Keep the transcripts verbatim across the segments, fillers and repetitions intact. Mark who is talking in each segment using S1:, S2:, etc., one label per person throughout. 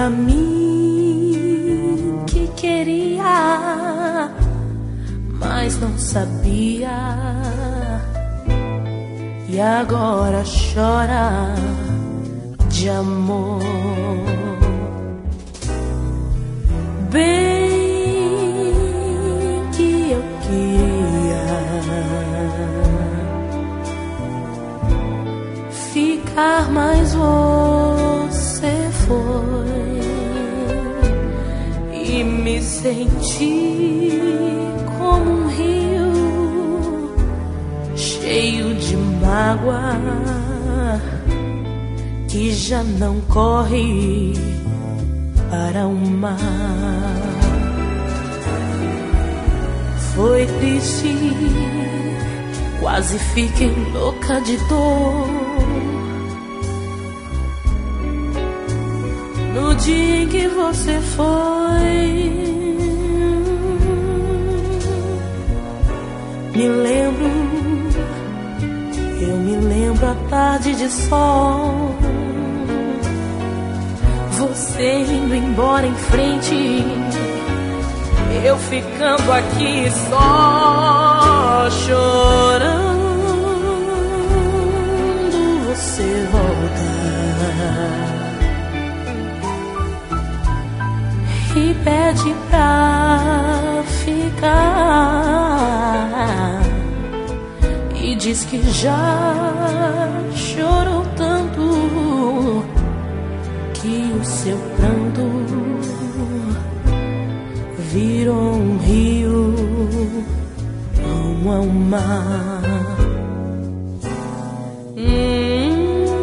S1: pra mim que queria, mas não sabia, e agora chora de amor. Bem que eu queria ficar, mas você foi, e me senti como um rio cheio de mágoa que já não corre para o mar. Foi triste, quase fiquei louca de dor no dia em que você foi. Me lembro, eu me lembro a tarde de sol, você indo embora em frente, eu ficando aqui só chorando. Você voltar e pede pra ficar, e diz que já chorou tanto que o seu pranto virou um rio rumo ao mar. hum.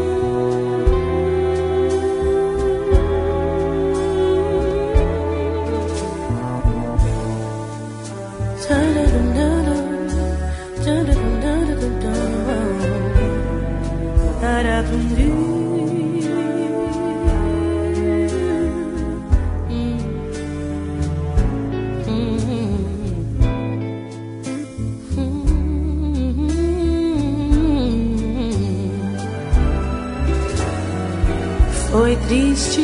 S1: Foi triste,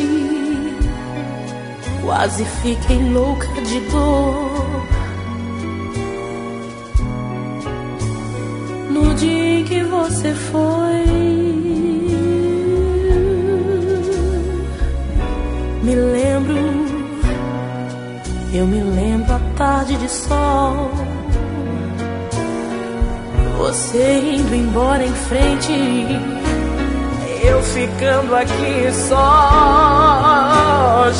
S1: quase fiquei louca de dor no dia em que você foi. Me lembro, eu me lembro a tarde de sol, você indo embora em frente, eu ficando aqui só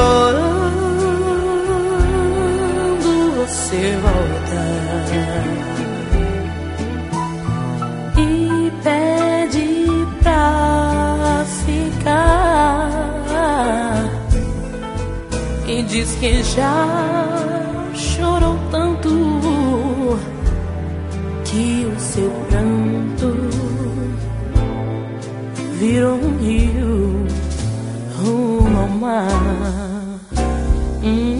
S1: chorando. Você voltar e pede pra ficar, e diz que já chorou tanto que o seu pranto virou um rio rumo ao mar. hum.